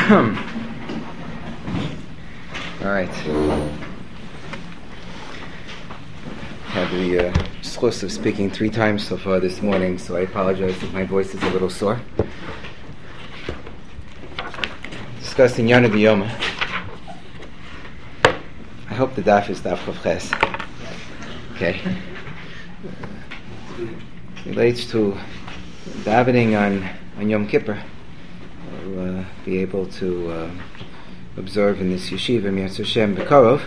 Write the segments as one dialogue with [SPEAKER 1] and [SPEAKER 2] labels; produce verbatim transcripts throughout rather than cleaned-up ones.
[SPEAKER 1] All right. I had the uh, schus of speaking three times so far this morning, so I apologize if my voice is a little sore. Discussing Yana B'Yoma. I hope the daf is daf Chav Ches. Okay. It relates to davening on, on Yom Kippur. We'll uh, be able to uh, observe in this yeshiva, Mirz Hashem B'Karov,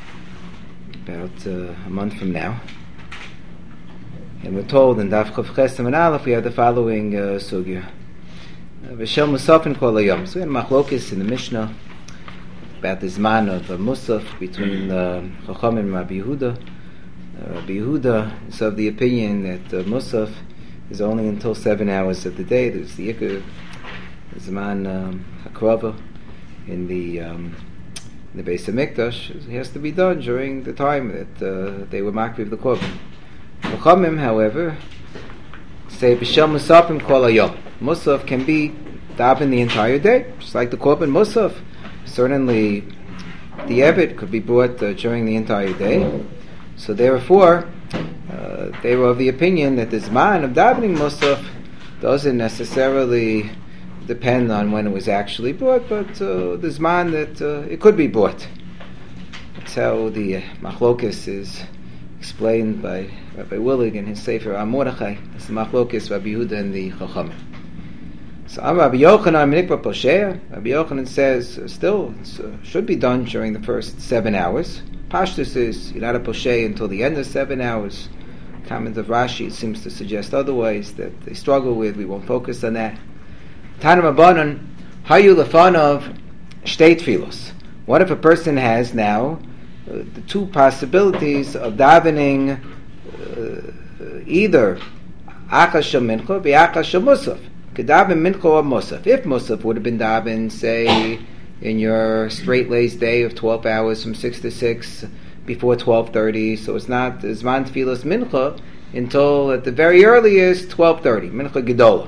[SPEAKER 1] about uh, a month from now. And we're told in Daf Chav Ches and Aleph we have the following uh, sugya. V'shel Musafin Kol Hayom. So we had machlokes in the Mishnah about the zman of uh, Musaf between uh, Chacham and Rabbi Yehuda. Uh, Rabbi Yehuda is of the opinion that uh, Musaf is only until seven hours of the day. There's the Ikar Zman um, Hakrava in the um, in the Beis HaMikdash. It has to be done during the time that uh, they were makriv the korban. Chachamim, however, say b'shel musafim kol hayom. Musaf can be daven the entire day, just like the korban musaf. Certainly, the evet could be brought uh, during the entire day. So therefore, uh, they were of the opinion that the zman of davening musaf doesn't necessarily depend on when it was actually brought, but uh, the zman that uh, it could be brought. That's how the uh, machlokes is explained by Rabbi Willig in his Sefer Amorachai. It's the machlokes Rabbi Yehuda and the Chachamim. So Rabbi Yochanan Mikra Poshea. Rabbi Yochanan says uh, still it uh, should be done during the first seven hours. Pashtus is you're not a Poshea until the end of seven hours. Comment of Rashi seems to suggest otherwise, that they struggle with. We won't focus on that. Tana Rabbanan, Hayu Lefanov Shtei Tfilos. What if a person has now uh, the two possibilities of davening uh, either Achas Shel Mincha v'Achas Shel Musaf? Could daven Mincha or Musaf. If Musaf would have been daven, say, in your straight-laced day of twelve hours from six to six before twelve thirty, so it's not Zman Tfilos Mincha until at the very earliest twelve thirty, Mincha Gedola.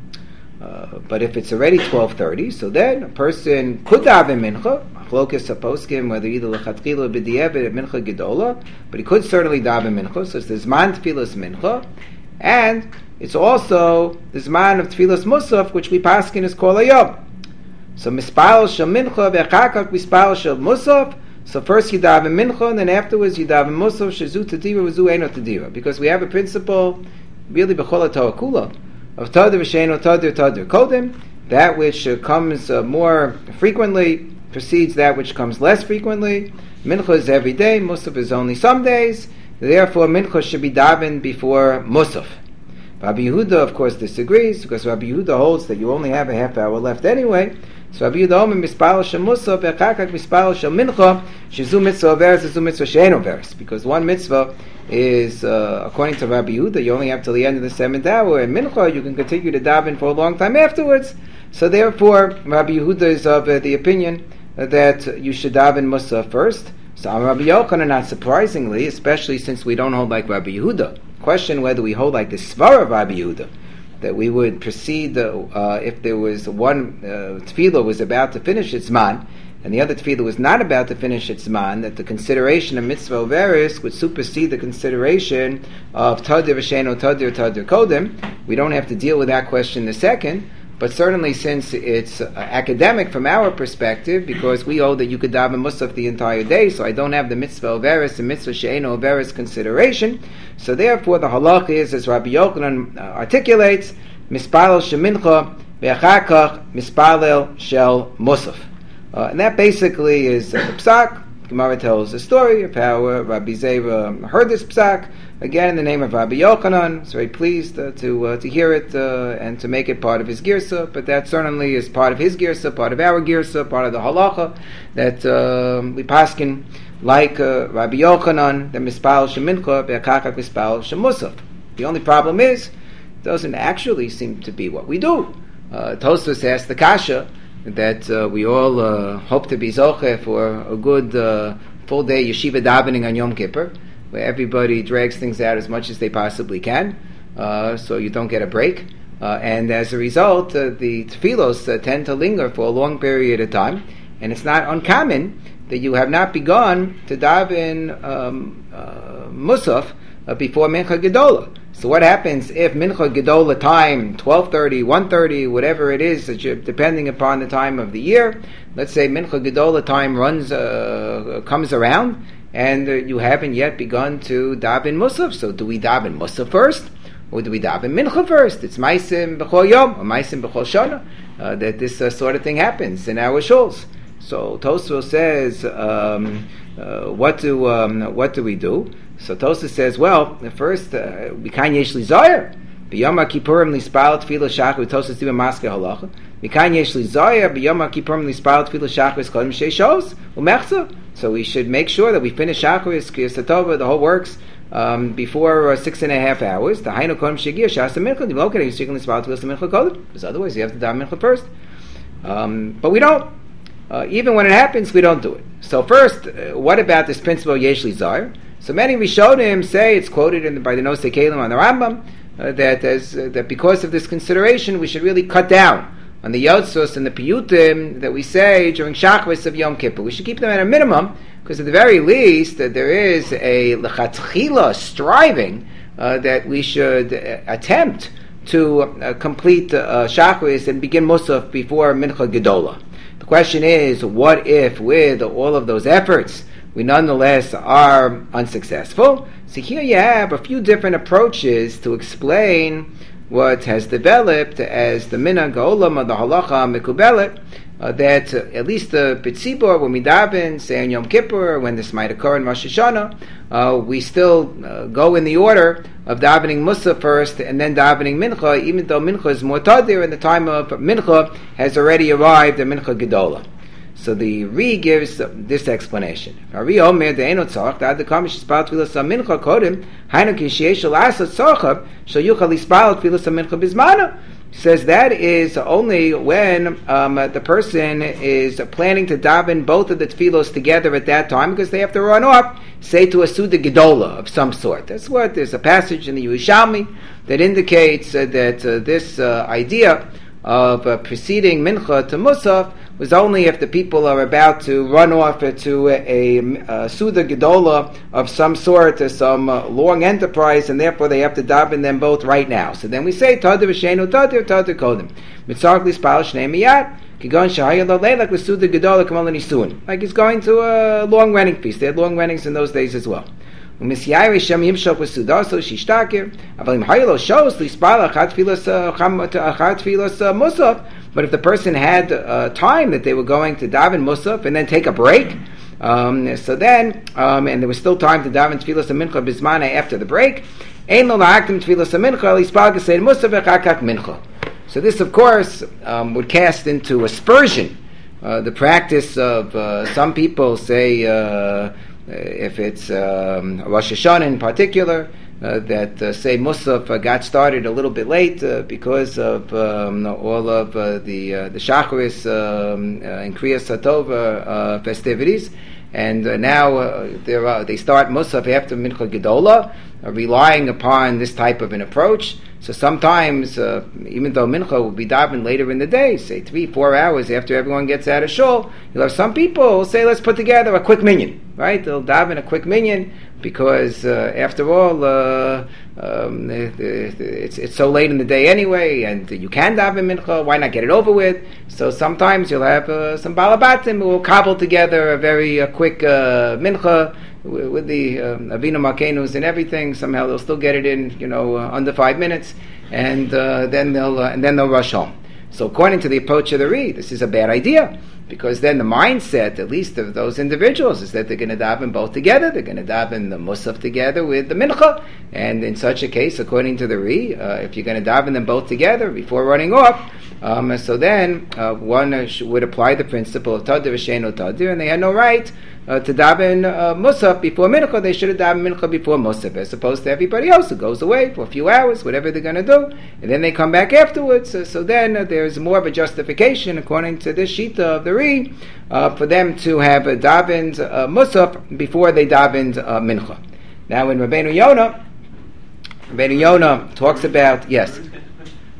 [SPEAKER 1] Uh, but if it's already twelve thirty, so then a person could daven mincha. Machlokas haposkim whether either lechatchila or b'diavad mincha gedola, but he could certainly daven mincha. So it's the zman tfilas mincha, and it's also the zman of tfilas musaf, which we paskin is kol hayom. So mispal shel mincha ve'achakak mispal shel musaf. So first you daven mincha, and then afterwards you daven musaf shezu tadira v'zu eino tadira, because we have a principle really b'chol ha'torah kula of tadir v'sheino tadir tadir kodim, that which uh, comes uh, more frequently precedes that which comes less frequently. Mincha is every day, Musaf is only some days, therefore Mincha should be daven before Musaf. Rabbi Yehuda, of course, disagrees, because Rabbi Yehuda holds that you only have a half hour left anyway. So Rabbi Yehuda omer mispal shel Musaf, echakak mispal shel Mincha, shezu mitzvah veres, shezu mitzvah she'eno veres, because one mitzvah is, uh, according to Rabbi Yehuda, you only have till the end of the seventh hour, and Mincha, you can continue to daven for a long time afterwards. So therefore, Rabbi Yehuda is of uh, the opinion uh, that you should daven Musaf first. So Rabbi Yochanan, not surprisingly, especially since we don't hold like Rabbi Yehuda, question whether we hold like the Svar of Rabbi Yehuda, that we would proceed uh, uh, if there was one uh, tefillah was about to finish its man, and the other tefillah was not about to finish its man, that the consideration of mitzvah overis would supersede the consideration of tadir v'sheino tadir tadir kodim. We don't have to deal with that question in a second, but certainly since it's uh, academic from our perspective, because we hold that you could daven musaf the entire day, so I don't have the mitzvah overis and mitzvah sheino overis consideration, so therefore the halach is, as Rabbi Yochanan uh, articulates, mispalel shemincha ve'achakach mispalel shel musaf. Uh, and that basically is uh, the psak. Gemara tells the story of how uh, Rabbi Zera heard this psak, again in the name of Rabbi Yochanan. He's very pleased uh, to uh, to hear it uh, and to make it part of his girsa, but that certainly is part of his girsa, part of our girsa, part of the halacha, that uh, we paskin like uh, Rabbi Yochanan, the mispal shemincha, be'akakak mispal shemusaf. The only problem is, it doesn't actually seem to be what we do. Uh, Tosfos asked the kasha, that uh, we all uh, hope to be zoche for a good uh, full day yeshiva davening on Yom Kippur, where everybody drags things out as much as they possibly can, uh, so you don't get a break. Uh, and as a result, uh, the tefillos uh, tend to linger for a long period of time, and it's not uncommon that you have not begun to daven um, uh, Musaf uh, before Mincha Gedola. So what happens if Mincha Gedola time, twelve thirty, one thirty, whatever it is, that you, depending upon the time of the year, let's say Mincha Gedola time runs, uh, comes around, and uh, you haven't yet begun to daven Musaf. So do we daven Musaf first? Or do we daven Mincha first? It's Maisim B'chol Yom, or Maisim B'chol Shana, uh, that this uh, sort of thing happens in our shuls. So Tosfos says, um, uh, what do um, what do we do? So Tosfos says, well, first, Mikan Yesh Li Zoyer, B'Yom HaKippurim Lispal Tefillah Shachar, Tosfos Diba Maskeh Halacha, Mikan Yesh Li Zoyer, B'Yom HaKippurim Lispal Tefillah Shachar, Kodem Shei Shos, Umechza. So we should make sure that we finish Shacharis, Kriyas Tova, the whole works, um, before uh, six and a half hours. The Hainu Kodem Shegir Shas Mincha. Okay, you can Lispal Tefillah Mincha Kodem, because otherwise you have to daven Mincha first. Um, but we don't. Uh, even when it happens, we don't do it. So first, uh, what about this principle of Yesh Li Zoyer? So many Rishonim say, it's quoted in the, by the Nosei Kelim on the Rambam, uh, that as, uh, that because of this consideration, we should really cut down on the Yotzos and the Piyutim that we say during Shacharis of Yom Kippur. We should keep them at a minimum, because at the very least, uh, there is a lechatchila striving uh, that we should uh, attempt to uh, complete uh, Shacharis and begin Musaf before Mincha Gedola. The question is, what if with all of those efforts we nonetheless are unsuccessful? So here you have a few different approaches to explain what has developed as the minhag ha'olam of the halacha mekubelet, uh, that uh, at least the B'tzibur, when we daven, say on Yom Kippur, when this might occur in Rosh Hashanah, uh, we still uh, go in the order of davening Musaf first and then davening Mincha, even though Mincha is more tadir, and the time of Mincha has already arrived at Mincha Gedola. So the Ri gives uh, this explanation. Ari Omer de'eno tzarach da'ad dekamish yispal tfilas mincha kodem hainu kishiyesh shel asat tzarchav shel yuchal yispal tfilas mincha bizmana. Says that is only when um, the person is planning to daven both of the tefillos together at that time, because they have to run off, say, to a Suda Gedola of some sort. That's what, there's a passage in the Yerushalmi that indicates uh, that uh, this uh, idea of uh, preceding Mincha to Musaf was only if the people are about to run off to a, a, a Suda Gedola of some sort, or some uh, long enterprise, and therefore they have to daven them both right now. So then we say, Tadir v'sheinu tadir, tadir kodem. Mitzarch lispal shnei miyad, kigon shahaya lo leilak l'Suda Gedola kamal nisuin. Like he's going to a long wedding feast. They had long weddings in those days as well. U'misyayre shem yimshok v'sudaso shishtakir, avalim haylo shos lispal achat tfilas achat tfilas musaf. But if the person had uh, time that they were going to daven Musaf and then take a break, um, so then, um, and there was still time to daven Tfilas Mincha Bizmana after the break, Ein lo la'aktim Tfilas Mincha lispal k'sein Musaf v'chakak Mincha. So this, of course, um, would cast into aspersion uh, the practice of uh, some people say, uh, if it's um, Rosh Hashanah in particular, Uh, that uh, say Musaf uh, got started a little bit late uh, because of um, all of uh, the uh, the Shacharis um, uh, and Kriyas Tova uh, festivities, and uh, now uh, uh, they start Musaf after Mincha Gedola, uh, relying upon this type of an approach. So sometimes, uh, even though Mincha will be davened later in the day, say three, four hours after everyone gets out of shul, you'll have some people who say, let's put together a quick minyan, right? They'll daven a quick minyan, because uh, after all, uh, um, it's it's so late in the day anyway, and you can daven mincha. Why not get it over with? So sometimes you'll have uh, some balabatim who will cobble together a very uh, quick uh, mincha with, with the um, Avinu Malkenus and everything. Somehow they'll still get it in, you know, uh, under five minutes, and uh, then they'll uh, and then they'll rush home. So according to the approach of the Ri, this is a bad idea, because then the mindset, at least of those individuals, is that they're going to daven both together. They're going to daven the Musaf together with the Mincha. And in such a case, according to the Ri, uh, if you're going to daven them both together before running off, um, so then uh, one uh, sh- would apply the principle of Tadir v'sheinu tadir, and they had no right uh, to daven uh, Musaf before Mincha. They should have daven Mincha before Musaf, as opposed to everybody else who goes away for a few hours, whatever they're going to do, and then they come back afterwards. So, so then uh, there's more of a justification, according to this shita of the Ri, uh, for them to have uh, davened uh, Musaf before they davened uh, Mincha. Now in Rabbeinu Yonah, Rabbeinu Yonah talks about, yes.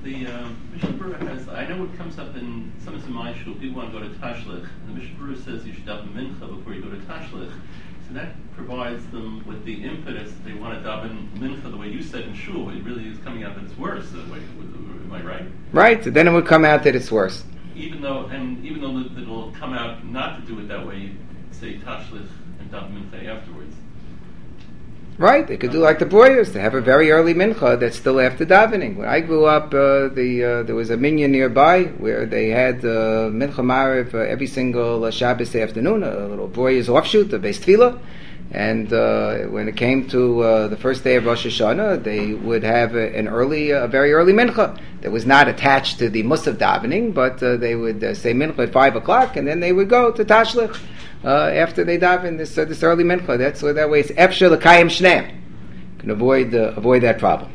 [SPEAKER 2] the um, Mishnah Berurah has, I know it comes up in, sometimes in my shul, people want to go to Tashlich, and the Mishnah Berurah says you should daven mincha before you go to Tashlich. So that provides them with the impetus that they want to daven mincha the way you said in shul. It really is coming out that it's worse. The way, am I right?
[SPEAKER 1] Right. So then it would come out that it's worse.
[SPEAKER 2] Even though, and even though it will come out not to do it that way, you say Tashlich and daven mincha afterwards.
[SPEAKER 1] Right, they could do like the Boyers. They have a very early mincha that's still after davening. When I grew up, uh, the uh, there was a minyan nearby where they had uh, mincha mariv uh, every single uh, Shabbos afternoon, a little Boyers offshoot, a Beis Tefillah. And uh, when it came to uh, the first day of Rosh Hashanah, they would have a, an early, a very early mincha that was not attached to the musaf davening, but uh, they would uh, say mincha at five o'clock, and then they would go to Tashlich. Uh, after they daven this uh, this early mincha, that's so that way it's efshar l'kayim shneim. Can avoid uh, avoid that problem.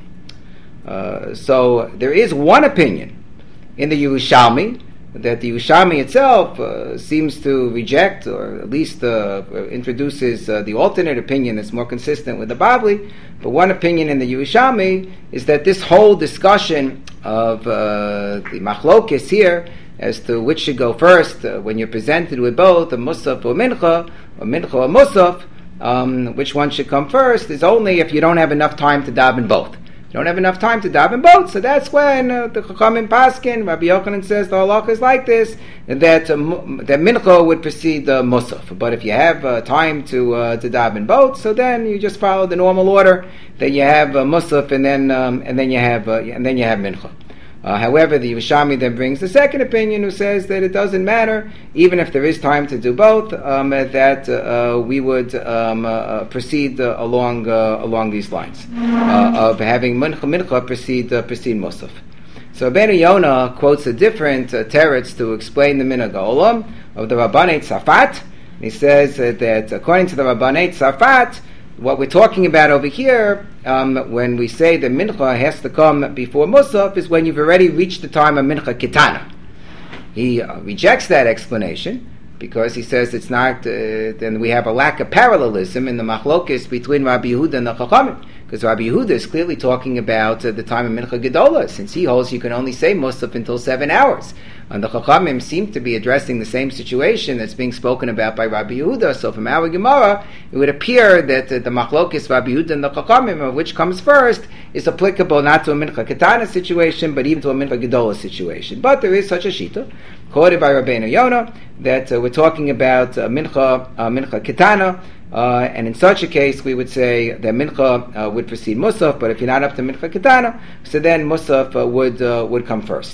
[SPEAKER 1] Uh, so there is one opinion in the Yerushalmi that the Yerushalmi itself uh, seems to reject, or at least uh, introduces uh, the alternate opinion that's more consistent with the Bavli. But one opinion in the Yerushalmi is that this whole discussion of uh, the machlokes here as to which should go first, uh, when you're presented with both a musaf or mincha, or mincha or musaf, um, which one should come first, is only if you don't have enough time to daven both. You don't have enough time to daven both, so that's when uh, the Chachamim Paskin, Rabbi Yochanan says the halacha is like this, that uh, that mincha would precede the musaf. But if you have uh, time to uh, to daven both, so then you just follow the normal order that you have uh, musaf and then um, and then you have uh, and then you have mincha. Uh, however, the Yerushalmi then brings the second opinion, who says that it doesn't matter, even if there is time to do both, um, that uh, we would um, uh, proceed uh, along uh, along these lines uh, of having mincha mincha precede uh, precede musaf. So Rabbeinu Yonah quotes a different uh, teretz to explain the minhag ha'olam of the Rabbanei Tzafat. He says uh, that according to the Rabbanei Tzafat, what we're talking about over here, um, when we say that mincha has to come before musaf, is when you've already reached the time of mincha kitana. He uh, rejects that explanation because he says it's not. Uh, then we have a lack of parallelism in the machlokes between Rabbi Yehuda and the Chachamim, because Rabbi Yehuda is clearly talking about uh, the time of mincha gedola, since he holds you can only say musaf until seven hours. And the Chachamim seem to be addressing the same situation that's being spoken about by Rabbi Yehuda. So from our Gemara, it would appear that uh, the machlokes Rabbi Yehuda and the Chachamim, of which comes first, is applicable not to a mincha ketana situation, but even to a mincha gedola situation. But there is such a shita, quoted by Rabbeinu Yonah, that uh, we're talking about uh, mincha uh, mincha ketana. Uh, and in such a case, we would say that mincha uh, would precede musaf. But if you're not up to mincha ketana, so then musaf uh, would uh, would come first.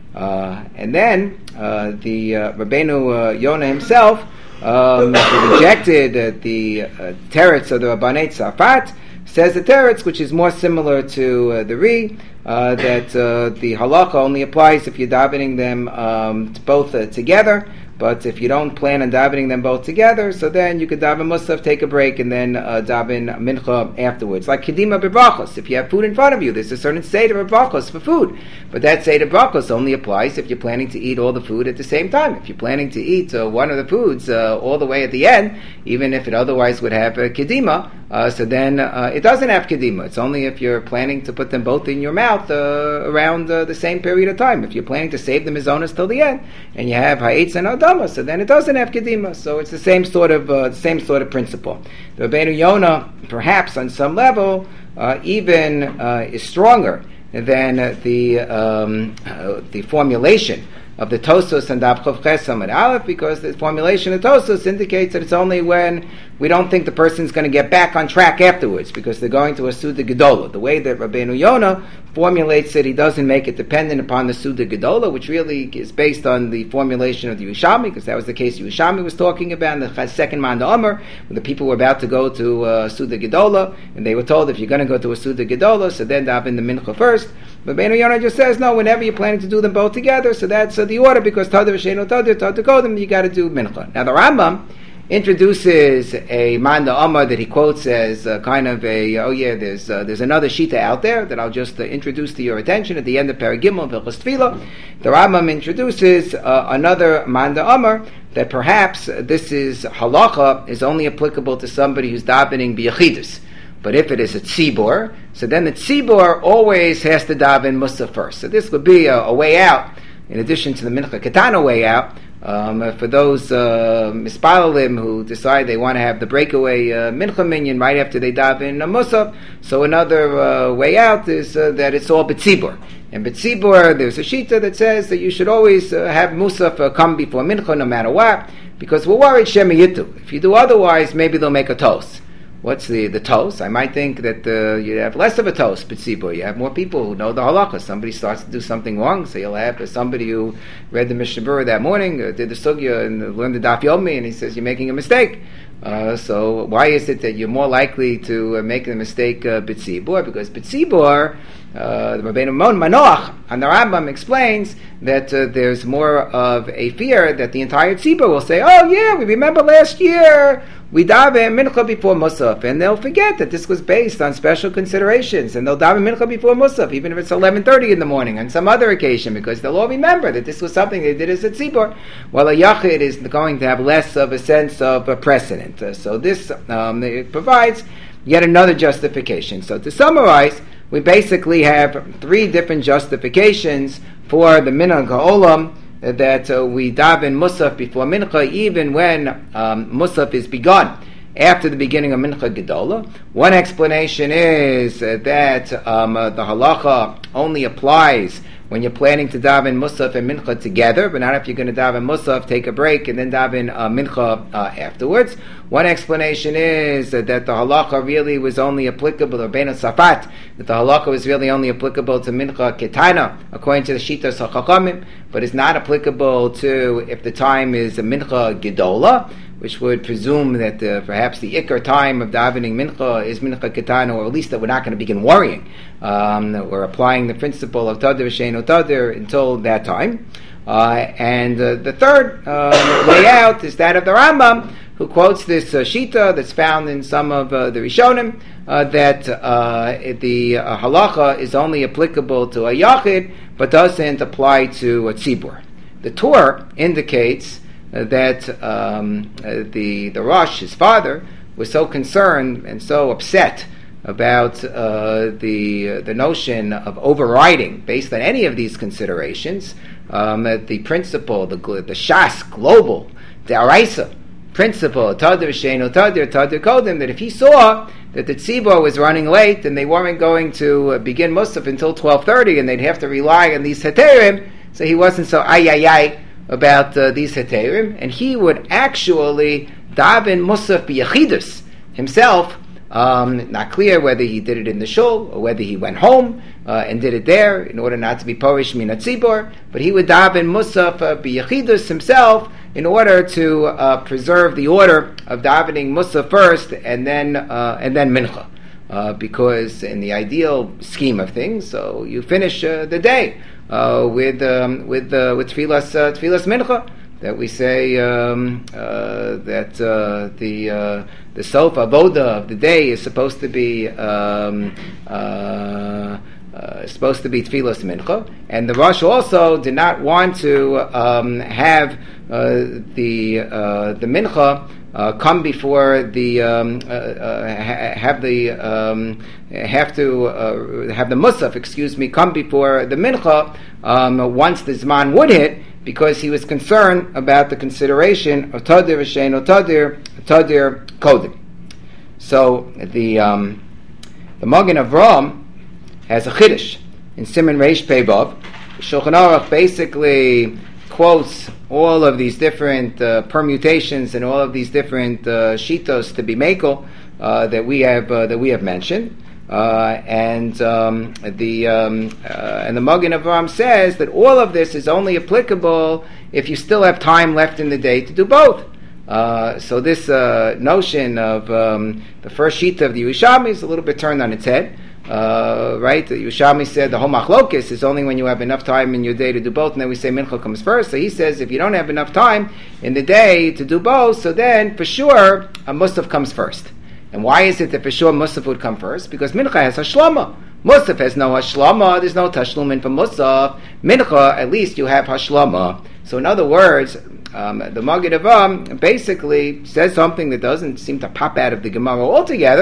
[SPEAKER 1] Uh, and then uh, the uh, Rabbeinu uh, Yonah himself um, rejected uh, the uh, teretz of the Rabbanei Tzafat, says the teretz, which is more similar to uh, the Ri, uh, that uh, the halacha only applies if you're davening them um, both uh, together. But if you don't plan on davening them both together, so then you could daven musaf, take a break, and then uh, daven mincha afterwards. Like kedima b'brachos. If you have food in front of you, there's a certain seder of brachos for food. But that seder of brachos only applies if you're planning to eat all the food at the same time. If you're planning to eat uh, one of the foods uh, all the way at the end, even if it otherwise would have uh, kedima, uh, so then uh, it doesn't have kedima. It's only if you're planning to put them both in your mouth uh, around uh, the same period of time. If you're planning to save the mizonos till the end, and you have ha'etz and adam, so then it doesn't have kedima. So it's the same sort of uh, same sort of principle. The Rabbeinu Yonah, perhaps on some level, uh, even uh, is stronger than uh, the um, uh, the formulation of the Tosos and Daf Chav Ches Amud Aleph, because the formulation of Tosos indicates that it's only when we don't think the person's going to get back on track afterwards, because they're going to a Suda Gedola. The way that Rabbeinu Yonah formulates it, he doesn't make it dependent upon the Suda Gedola, which really is based on the formulation of the Yerushalmi, because that was the case Yerushalmi was talking about in the second Manda Omer, when the people were about to go to uh, Suda Gedola, and they were told, if you're going to go to a Suda Gedola, so then daven the Mincha first. But Rabbeinu Yonah just says, no, whenever you're planning to do them both together, so that's uh, the order, because Tadar V'Sheino Tadar, Tadar Kodem, you got to do Mincha. Now the Rambam introduces a Manda Omer that he quotes as uh, kind of a, oh yeah, there's uh, there's another Shita out there that I'll just uh, introduce to your attention at the end of Paragimel, Vilchos Tefillah. The Rambam introduces uh, another Manda Omer that perhaps uh, this is halacha is only applicable to somebody who's davening b'yachidus, But if it is a tzibor, so then the tzibor always has to daven Musaf first. So this would be a, a way out, in addition to the Mincha Ketana way out, um, for those uh, mispalalim who decide they want to have the breakaway uh, Mincha minyan right after they daven a Musaf. So another uh, way out is uh, that it's all B'tzibor. And B'tzibor, there's a shita that says that you should always uh, have Musaf uh, come before Mincha no matter what, because we're worried Shema Yitu. If you do otherwise, maybe they'll make a toast. What's the, the toast? I might think that uh, you have less of a toast, B'tzibur. You have more people who know the halakha. Somebody starts to do something wrong, so you'll have somebody who read the Mishnah Berurah that morning, uh, did the sugya and learned the Daf Yomi, and he says, you're making a mistake. Uh, so why is it that you're more likely to uh, make the mistake uh, B'tzibur? Because B'tzibur, uh, the Rabbeinu Manoach, and the Rambam explains that uh, there's more of a fear that the entire tzibur will say, oh yeah, we remember last year we daven mincha before Musaf, and they'll forget that this was based on special considerations, and they'll daven mincha before Musaf, even if it's eleven thirty in the morning on some other occasion, because they'll all remember that this was something they did as a tzibur. Well, a yachid is going to have less of a sense of a precedent. Uh, so this um, it provides yet another justification. So to summarize, we basically have three different justifications for the minhag ha'olam, that uh, we daven Musaf before Mincha, even when um, Musaf is begun after the beginning of Mincha Gedola. One explanation is uh, that um, uh, the halacha only applies when you're planning to daven Musaf and Mincha together, but not if you're going to daven Musaf, take a break, and then daven uh, Mincha uh, afterwards. One explanation is uh, that the halacha really was only applicable, or Bein Safat, that the halacha was really only applicable to Mincha Ketana, according to the Shitas HaChachamim, but is not applicable to if the time is a Mincha Gedola, which would presume that uh, perhaps the ikar time of davening mincha is mincha ketana, or at least that we're not going to begin worrying. Um, we're applying the principle of tadir v'sheino tadir until that time. Uh, and uh, the third uh, way out is that of the Rambam, who quotes this uh, shita that's found in some of uh, the Rishonim, uh, that uh, the uh, halacha is only applicable to a yachid, but doesn't apply to a tzibur. The Torah indicates Uh, that um, uh, the the Rosh, his father, was so concerned and so upset about uh, the uh, the notion of overriding based on any of these considerations, um, that the principle, the the Shas global, the Araisa principle, Tadir Sheinu Tadir Tadir Kodim, that if he saw that the tzibur was running late and they weren't going to uh, begin Musaf until twelve thirty, and they'd have to rely on these heterim, so he wasn't so ay ay ay about uh, these heterim, and he would actually daven Musaf b'yachidus himself. Um, not clear whether he did it in the shul or whether he went home uh, and did it there in order not to be porish min hatzibur, but he would daven Musaf uh, b'yachidus himself in order to uh, preserve the order of davening Musaf first and then uh, and then mincha. Uh, because in the ideal scheme of things, so you finish uh, the day uh, with um, with uh, with tfilas uh, tfilas mincha, that we say um, uh, that uh, the uh, the sofa avoda of the day is supposed to be um, uh, uh, supposed to be tfilas mincha, and the Rosh also did not want to um, have uh, the uh, the mincha Uh, come before the um, uh, uh, ha- have the um, have to uh, have the musaf, excuse me, come before the mincha um, once the zman would hit, because he was concerned about the consideration of tadir v'sheino tadir tadir kodim. So the um, the Magen Avraham has a chiddush in Siman Reish Pei Vav. Shulchan Aruch basically quotes all of these different uh, permutations and all of these different uh, shitos to be mekel uh, that we have uh, that we have mentioned, uh, and um, the um, uh, and the Magen Avraham says that all of this is only applicable if you still have time left in the day to do both. Uh, so this uh, notion of um, the first shita of the Yerushalmi is a little bit turned on its head. Uh, right? The Yerushalmi said the whole machlokes is only when you have enough time in your day to do both, and then we say mincha comes first. So he says if you don't have enough time in the day to do both, so then for sure a musaf comes first. And why is it that for sure musaf would come first? Because mincha has hashlama. Musaf has no hashlama. There's no tashlumin for musaf. Mincha, at least you have hashlama. So in other words, Um, the Magen Avraham basically says something that doesn't seem to pop out of the Gemara altogether,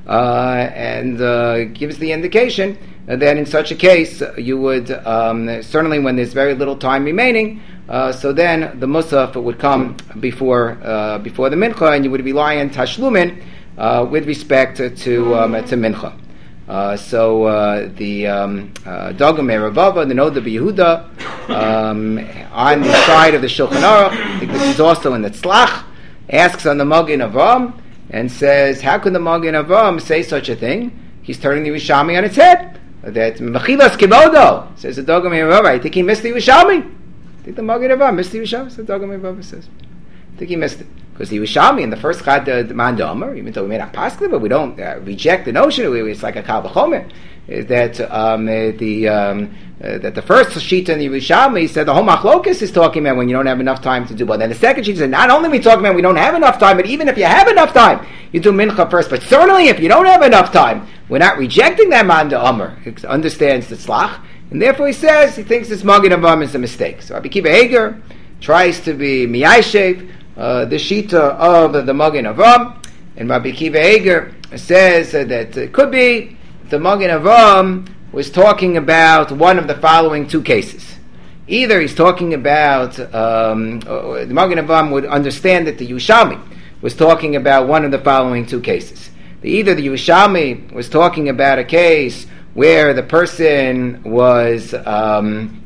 [SPEAKER 1] uh, and uh, gives the indication that in such a case you would, um, certainly when there's very little time remaining, uh, so then the musaf would come before uh, before the mincha, and you would rely on tashlumin uh, with respect to um, to mincha. Uh, so uh, the um, uh, Dagam Eravava, the Noda B'Yehuda, um, on the side of the Shulchan Aruch, I think this is also in the Tzlach, asks on the Magen Avram and says, how could the Magen Avram say such a thing? He's turning the Yerushalmi on its head. That Mechilas Kibodo, says the Dagam Eravava. I think he missed the Yerushalmi. I think the Magen Avram missed the Yerushalmi. So the Dagam Eravava says, I think he missed it. Because the Yerushalmi in the first Chad Man Domer, even though we made a pasuk, but we don't uh, reject the notion. It's like a Kal V'chomer. Is that um, uh, the um, uh, that the first Shita in the Yerushalmi said the whole Machlokes is talking about when you don't have enough time to do. But then the second Shita said not only are we talking about we don't have enough time, but even if you have enough time, you do Mincha first. But certainly if you don't have enough time, we're not rejecting that Man Domer. He understands the Tzlach, and therefore he says he thinks this Magen Avram is a mistake. So Rabbi Akiva Eiger tries to be Miyashev. Uh, the Shita of the, the Magen Avram, and Rabbi Akiva Eiger says uh, that it could be the Magen Avram was talking about one of the following two cases. Either he's talking about, um, uh, the Magen Avram would understand that the Yerushalmi was talking about one of the following two cases. The, either the Yerushalmi was talking about a case where the person was um,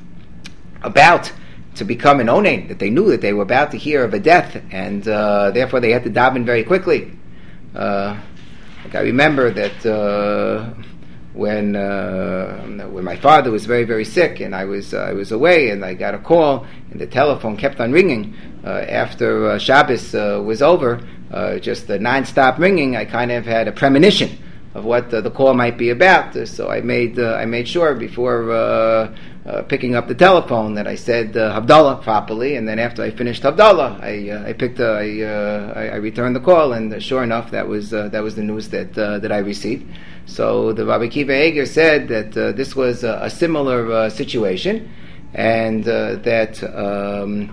[SPEAKER 1] about to become an onain, that they knew that they were about to hear of a death, and uh, therefore they had to daven very quickly. Uh, like I remember that uh, when uh, when my father was very very sick, and I was uh, I was away, and I got a call, and the telephone kept on ringing uh, after uh, Shabbos uh, was over, uh, just the non-stop ringing. I kind of had a premonition of what uh, the call might be about, uh, so I made uh, I made sure before uh, uh, picking up the telephone that I said uh, Havdalah properly, and then after I finished Havdalah, I uh, I picked uh, I, uh, I I returned the call, and uh, sure enough, that was uh, that was the news that uh, that I received. So the Rabbi Akiva Eiger said that uh, this was a, a similar uh, situation, and uh, that. Um,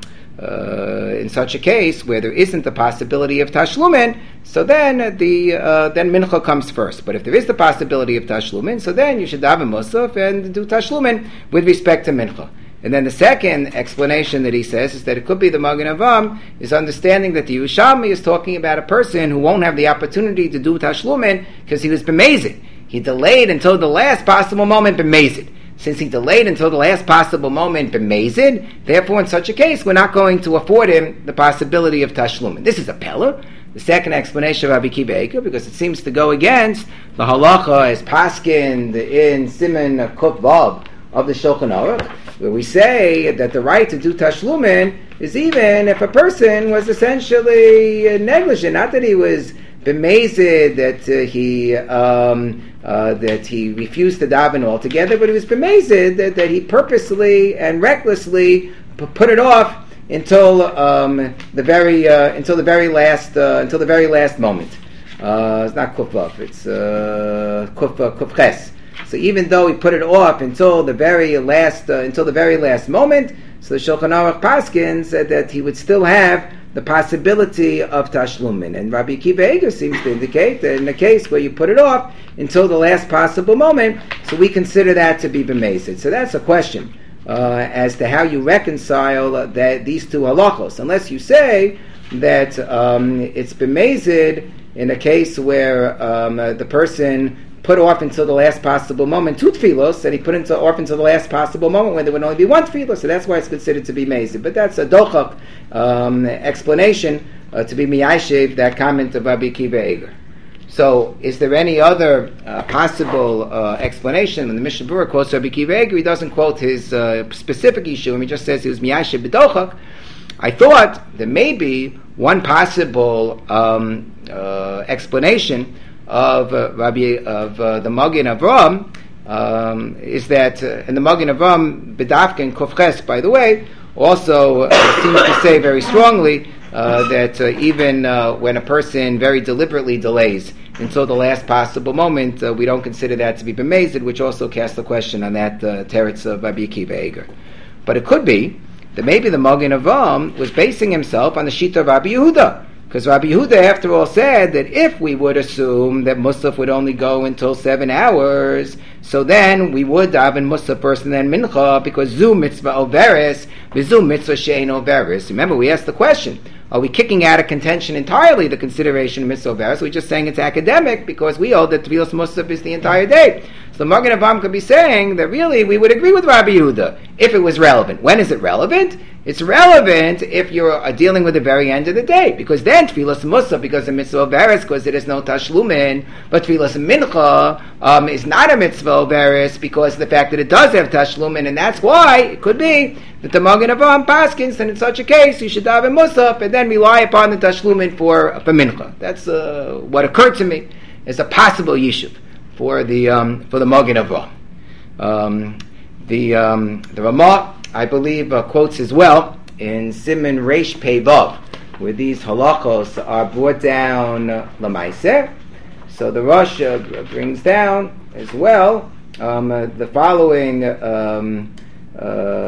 [SPEAKER 1] Uh, in such a case where there isn't the possibility of tashlumin, so then the uh, then mincha comes first. But if there is the possibility of tashlumin, so then you should daven musaf and do tashlumin with respect to mincha. And then the second explanation that he says is that it could be the Magen Avram is understanding that the Yerushalmi is talking about a person who won't have the opportunity to do tashlumin because he was b'mezid. He delayed until the last possible moment b'mezid. Since he delayed until the last possible moment b'mezid, therefore in such a case we're not going to afford him the possibility of tashlumin. This is a pella. The second explanation of Rabbi Akiva Eiger, because it seems to go against the halacha as paskin in Siman Kuf Vav of the Shulchan Aruch, where we say that the right to do tashlumin is even if a person was essentially negligent, not that he was b'mezid, that uh, he um, uh, that he refused to daven altogether, but he was b'mezid that, that he purposely and recklessly p- put it off until um, the very uh, until the very last uh, until the very last moment. Uh, it's not kufaf; it's uh, kuf uh, kufches. So even though he put it off until the very last uh, until the very last moment, so the Shulchan Aruch Paskin said that he would still have the possibility of tashlumin. And Rabbi Akiva Eiger seems to indicate that in a case where you put it off until the last possible moment, so we consider that to be b'mezid. So that's a question uh, as to how you reconcile uh, that these two halachos. Unless you say that um, it's b'mezid in a case where um, uh, the person put off until the last possible moment two tefillos, and he put into, off until the last possible moment when there would only be one tefillah, so that's why it's considered to be mezid. But that's a dochak um, explanation uh, to be miyashiv, that comment of Rabbi Akiva Eiger. So, is there any other uh, possible uh, explanation? When the Mishnah Berurah quotes Rabbi Akiva Eiger, he doesn't quote his uh, specific issue, he just says he was miyashiv b'dochak. I thought there may be one possible um, uh, explanation of uh, Rabbi of uh, the Magen Avram um, is that, uh, and the Magen Avram B'dafkin Kofches, by the way, also uh, seems to say very strongly uh, that uh, even uh, when a person very deliberately delays until the last possible moment, uh, we don't consider that to be b'mezid, which also casts the question on that uh, teretz of Rabbi Akiva Eiger. But it could be that maybe the Magen Avram was basing himself on the Shita of Rabbi Yehuda, Because Rabbi Yehuda, after all, said that if we would assume that Musaf would only go until seven hours, so then we would daven Musaf first and then Mincha, because Zu mitzvah overis, v'Zu mitzvah she'ein overis. Remember, we asked the question, are we kicking out of contention entirely the consideration of mitzvah overis? We're just saying it's academic, because we hold that Tevilas Musaf is the entire day. So the Magen Avraham could be saying that really we would agree with Rabbi Yehuda if it was relevant. When is it relevant? It's relevant if you're uh, dealing with the very end of the day, because then Tfilas Musaf, because of mitzvah overis, because there is no tashlumin, but Tfilas Mincha um, is not a mitzvah overis because of the fact that it does have tashlumin, and that's why it could be that the Magen Avraham paskins, and in such a case you should daven Musaf and then rely upon the tashlumin for for Mincha. That's uh, what occurred to me as a possible yishuv for the um, for the Magen Avraham. Um, the um, the Ramah, I believe, uh, quotes as well in Siman Reish Pei Vav, where these halachos are brought down uh, lamaiseh. So the Rosh uh, brings down as well um, uh, the following um, uh,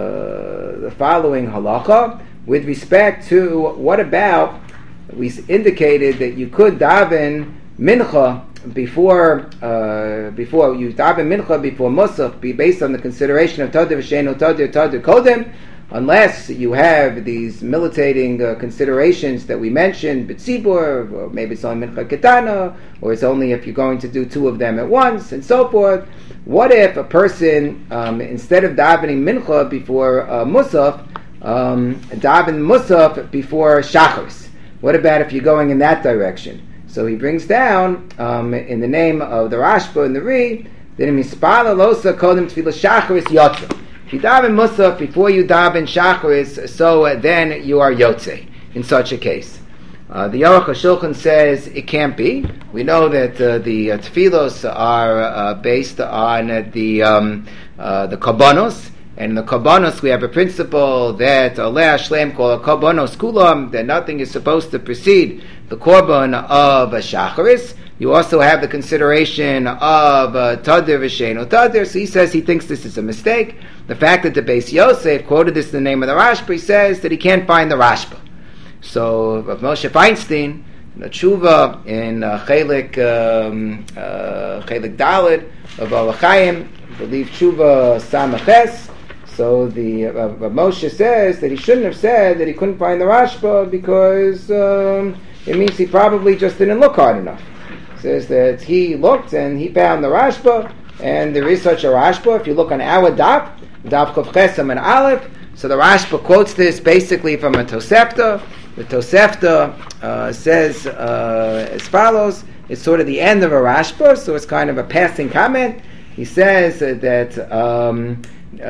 [SPEAKER 1] the following halacha with respect to what about we indicated that you could daven mincha before uh, before you daven mincha before musaf, be based on the consideration of tadir v'sheino tadir tadir kodem, unless you have these militating uh, considerations that we mentioned, b'tzibur, or maybe it's only mincha ketana, or it's only if you're going to do two of them at once, and so forth. What if a person, um, instead of davening mincha before uh, musaf, um, daven musaf before shacharis? What about if you're going in that direction? So he brings down, um, in the name of the Rashba and the Ri, that in mispala losa kodem tefillah shacharis yotze. If you daven musaf before you daven shacharis, so uh, then you are yotze in such a case. Uh, the Aruch HaShulchan says it can't be. We know that uh, the uh, tefillos are uh, based on uh, the um, uh, the korbanos. And in the korbanos, we have a principle that Aleh Hashlem called korbanos kulam, that nothing is supposed to precede the korban of a shacharis. You also have the consideration of uh, tadir v'sheino tadir. So he says he thinks this is a mistake. The fact that the Beis Yosef quoted this in the name of the Rashba, he says that he can't find the Rashba. So of Moshe Feinstein, in the Tshuva, in uh, Chelik um, uh, Chelik Daled of Ohr HaChaim, I believe Tshuva Samaches. So the uh, uh, Moshe says that he shouldn't have said that he couldn't find the Rashba because um, it means he probably just didn't look hard enough. He says that he looked and he found the Rashba, and there is such a Rashba. If you look on our daf, daf Chav Chesam and Aleph, so the Rashba quotes this basically from a Tosefta. The Tosefta uh, says uh, as follows. It's sort of the end of a Rashba, so it's kind of a passing comment. He says uh, that um,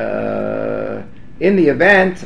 [SPEAKER 1] uh, in the event,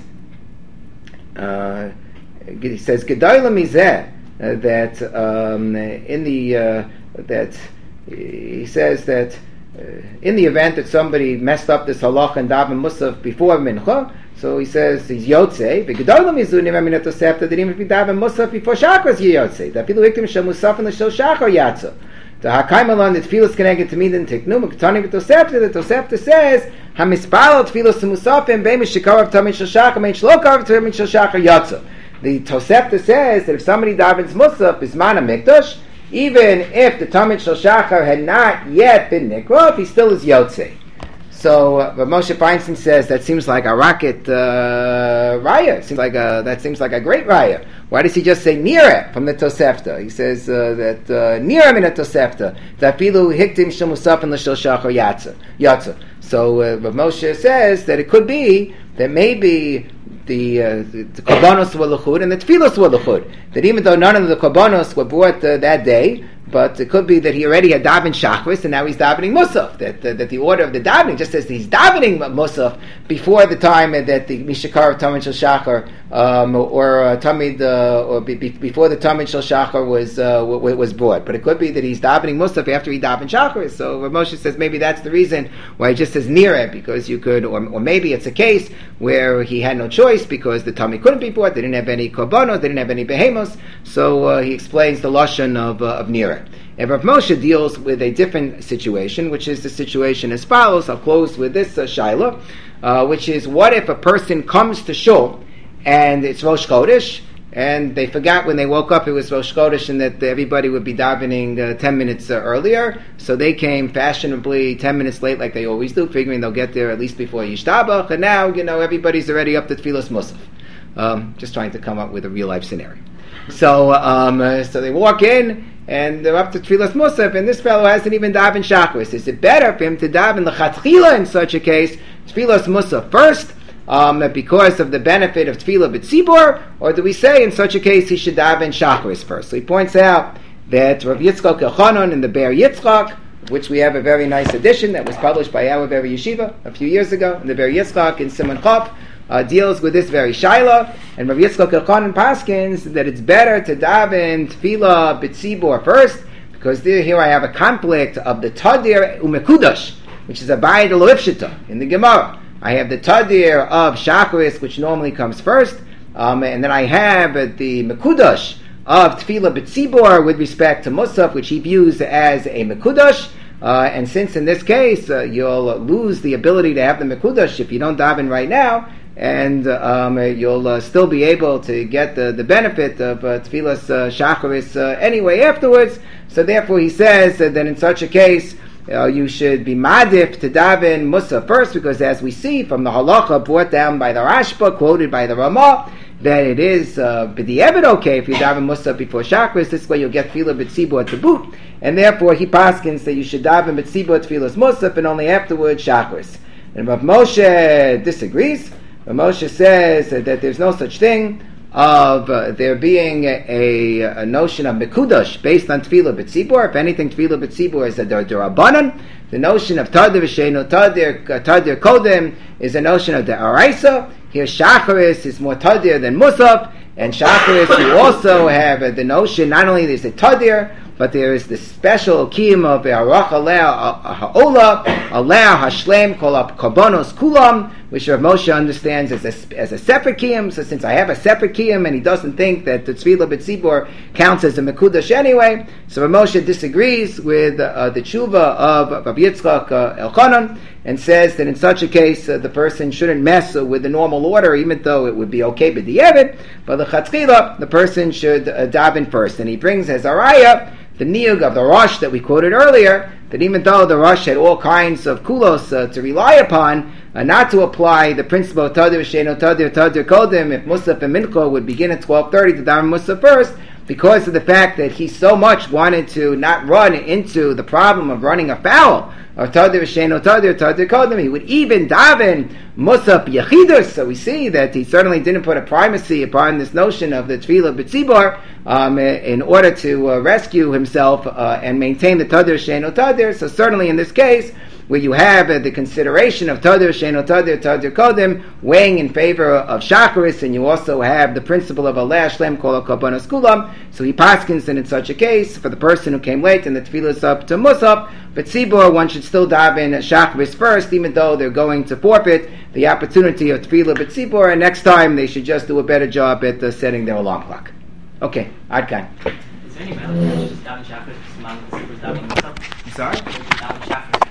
[SPEAKER 1] uh, he says Gedola Mizeh, uh, that um, in the uh, that he says that uh, in the event that somebody messed up this halach and daven musaf before mincha. So he says he's yotze. V'gedolim izunim aminat tosefta that even if you daven musaf before shachar he yotze. That people victim shel musaf and the shel shachar yatza. The hakaim alon that tefillas connected to me then teknum ketani v'tosefta. The tosefta says hamispal tefillas musafim beim shekarav tamin shel shachar mein shlokarav tamin shel shachar yatza. The tosefta says that if somebody davens musaf bisman hamikdash, even if the tamin shel shachar had not yet been nikrov, he still is yotze. So, uh, but Moshe Feinstein says that seems like a rocket uh, raya. Seems like a, that seems like a great raya. Why does he just say nira from the Tosefta? He says uh, that nira min Tosefta that pilu hiktim shemusaf and l'shel shachar yatza yatza. So, uh, but Moshe says that it could be that maybe the uh, the, the korbanos were l'chud and the tefillos were l'chud. That even though none of the korbanos were brought uh, that day, but it could be that he already had davened shachris and now he's davening musaf. That uh, that the order of the davening just says that he's davening musaf before the time that the mishakar tamid shel shachar um, or uh, tamid uh, or be, be, before the tamid shel shachar was uh, w- was brought. But it could be that he's davening musaf after he davened shachris. So Moshe says maybe that's the reason why he just says nira, because you could, or, or maybe it's a case where he had no choice because the tamid couldn't be brought. They didn't have any korbanos, they didn't have any behemos. So uh, he explains the lashon of uh, of nira. And Rav Moshe deals with a different situation, which is the situation as follows. I'll close with this uh, shaila, uh, which is what if a person comes to shul and it's Rosh Chodesh and they forgot when they woke up it was Rosh Chodesh and that everybody would be davening uh, ten minutes uh, earlier. So they came fashionably ten minutes late like they always do, figuring they'll get there at least before Yishtabach. And now, you know, everybody's already up to Tfilas Musaf. Um, just trying to come up with a real-life scenario. So um, uh, so they walk in, and they're up to Tfilas Musaf, and this fellow hasn't even davened Shacharis. Is it better for him to daven L'chatchila in such a case, Tfilas Musaf first, Um, because of the benefit of Tefillah B'tzibor, or do we say in such a case he should daven Shacharis first? So he points out that Rav Yitzchak Elchanan in the Be'er Yitzchak, of which we have a very nice edition that was published by our very yeshiva a few years ago, in the Be'er Yitzchak in Simon Chaf, uh, deals with this very shaila, and Rav Yitzchak Elchanan paskins that it's better to daven Tefillah B'tzibor first, because there, here I have a conflict of the Tadir Umekudash, which is a Bayit L'Lipshita in the Gemara. I have the Tadir of Shacharis, which normally comes first, um, and then I have uh, the Mekudash of Tefillah B'tzibor with respect to Musaf, which he views as a Mekudash. Uh, and since in this case uh, you'll lose the ability to have the Mekudash if you don't daven right now, and um, you'll uh, still be able to get the, the benefit of uh, Tefillas uh, Shacharis uh, anyway afterwards. So therefore he says uh, that in such a case, Uh, you should be madif to daven Musaf first, because as we see from the halacha brought down by the Rashba, quoted by the Ramah, that it is uh, b'di'evet okay if you daven Musaf before Shacharis. This way you'll get Tefillah B'tzibor to boot, and therefore he paskins that you should daven B'tzibor Tefillas Musaf and only afterwards Shacharis. And Rav Moshe disagrees. Rav Moshe says uh, that there's no such thing of uh, there being a, a notion of Mekudash based on Tefillah B'tzibor. If anything, Tefillah B'tzibor is a D'Rabbanan. The notion of Tadir V'Sheinu Tadir Tadir Kodem is a notion of the Araisa. Here Shacharis is more Tadir than Musaf, and Shacharis you also have uh, the notion, not only is it Tadir, but there is the special kiyum of Arach Aleh Ha'ola, Aleh Hashlem Kol Karbonos Kulam, which Rav Moshe understands as a, as a separate kiyum. So since I have a separate kiyum and he doesn't think that the Tefillah B'tzibor counts as a Mekudash anyway, so Rav Moshe disagrees with uh, the tshuva of Rav Yitzchak uh, Elchanan, and says that in such a case uh, the person shouldn't mess uh, with the normal order, even though it would be okay b'di'evet, but the Chatzchila, the person should uh, daven first. And he brings as a raya the niyug of the Rosh that we quoted earlier, that even though the Rosh had all kinds of kulos uh, to rely upon, uh, not to apply the principle of Tadir V'Sheinu Tadir Tadir Kodim, if Musaf and Mincha would begin at twelve thirty to daven Musaf first, because of the fact that he so much wanted to not run into the problem of running afoul of Tadir V'Sheinu Tadir Tadir Kodim. He would even daven Musaf Yechidus. So we see that he certainly didn't put a primacy upon this notion of the Tefillah B'tzibor um, in order to uh, rescue himself uh, and maintain the Tadir V'Sheinu Tadir. So certainly in this case, where you have uh, the consideration of Tadir V'Sheinu Tadir Tadir Kodim weighing in favor of Shacharis, and you also have the principle of Aleh Hashlem Kol Karbonos Kulam. So he paskins that in such a case, for the person who came late and the Tefillah is up to Musaf, but Tzibor, one should still daven Shacharis first, even though they're going to forfeit the opportunity of Tefillah B'tzibor, and next time they should just do a better job at uh, setting their alarm clock. Okay, Adkan.
[SPEAKER 3] Is there any benefit to just daven Shacharis because Imam B'tzibor is davening Musaf?
[SPEAKER 1] I'm sorry?
[SPEAKER 3] Daven Shacharis